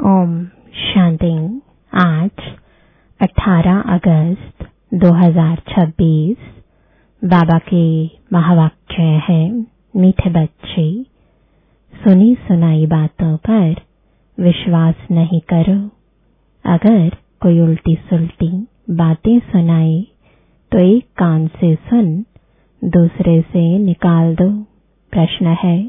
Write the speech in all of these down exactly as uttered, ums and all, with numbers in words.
ओम शांति। आज अठारह अगस्त दो हज़ार छब्बीस। बाबा के महावाक्य है, मीठे बच्चे, सुनी सुनाई बातों पर विश्वास नहीं करो। अगर कोई उल्टी सुल्टी बातें सुनाए तो एक कान से सुन, दूसरे से निकाल दो। प्रश्न है,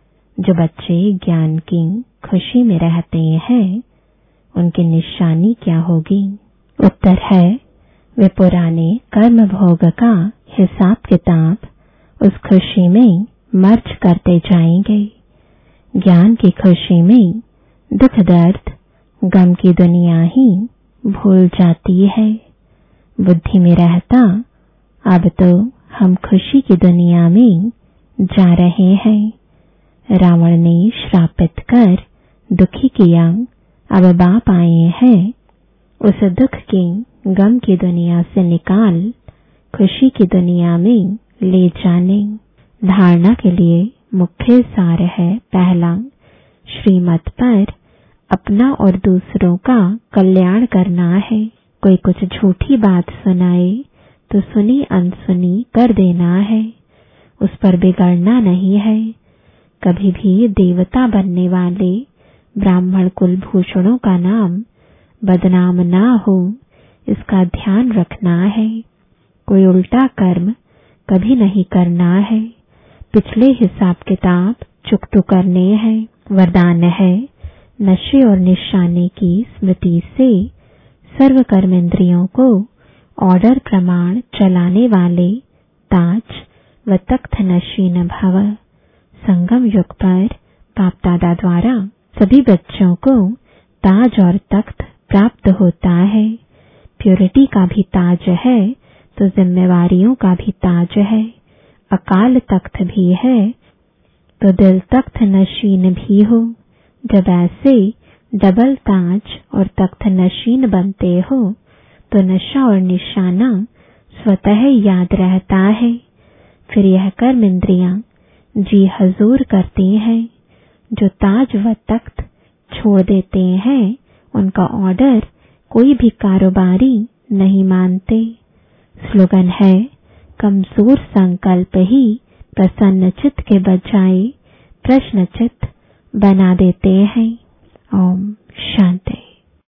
जो बच्चे ज्ञान की खुशी में रहते हैं उनकी निशानी क्या होगी? उत्तर है, वे पुराने कर्म भोग का हिसाब किताब उस खुशी में मर्ज करते जाएंगे। ज्ञान की खुशी में दुख दर्द गम की दुनिया ही भूल जाती है। बुद्धि में रहता अब तो हम खुशी की दुनिया में जा रहे हैं। रावण ने श्रापित कर दुखी किया, अब बाप आए हैं उस दुख की गम की दुनिया से निकाल खुशी की दुनिया में ले जाने। धारणा के लिए मुख्य सार है, पहला, श्रीमत पर अपना और दूसरों का कल्याण करना है। कोई कुछ झूठी बात सुनाए तो सुनी अनसुनी कर देना है, उस पर बिगड़ना नहीं है। कभी भी देवता बनने वाले ब्राह्मण कुलभूषणों का नाम बदनाम ना हो, इसका ध्यान रखना है। कोई उल्टा कर्म कभी नहीं करना है, पिछले हिसाब किताब चुकतो करने हैं। वरदान है, नशे और निशाने की स्मृति से सर्व कर्मेंद्रियों को ऑर्डर प्रमाण चलाने वाले ताज व तख्त नशीन भव। संगम युग पर बाप दादा द्वारा सभी बच्चों को ताज और तख्त प्राप्त होता है। प्योरिटी का भी ताज है तो जिम्मेवारियों का भी ताज है। अकाल तख्त भी है तो दिल तख्त नशीन भी हो। जब ऐसे डबल ताज और तख्त नशीन बनते हो तो नशा और निशाना स्वतः याद रहता है। फिर यह कर्म इंद्रियां जी हजूर करते हैं। जो ताज व तख्त छोड़ देते हैं उनका ऑर्डर कोई भी कारोबारी नहीं मानते। स्लोगन है, कमजोर संकल्प ही प्रसन्न चित्त के बजाय प्रश्न चित्त बना देते हैं। ओम शांति।